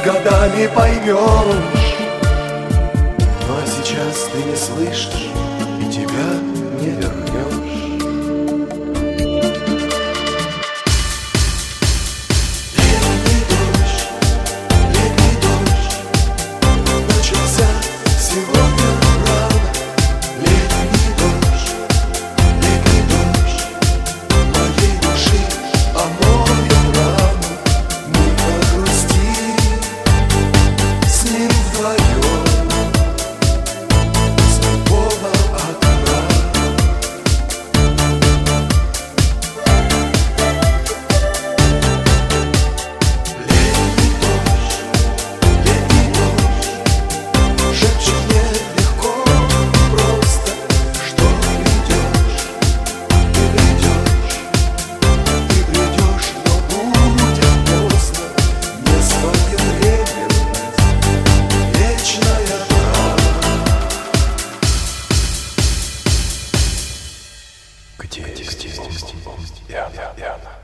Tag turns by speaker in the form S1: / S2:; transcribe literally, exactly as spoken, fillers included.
S1: с годами поймешь. Ну а сейчас ты не слышишь, и тебя не вернешь. Летний дождь, летний дождь начался сегодня рано. Летний дождь, летний дождь моей души омоет рану. Мы погрустили с ним вдвоем с любого окна. Летний дождь, летний дождь шепчет мне легко и просто, что придешь, ты придешь, ты придешь, но будет поздно. Не своевременность, вечная драма. Где, где, где, где, где, где, где, где, где, где, где,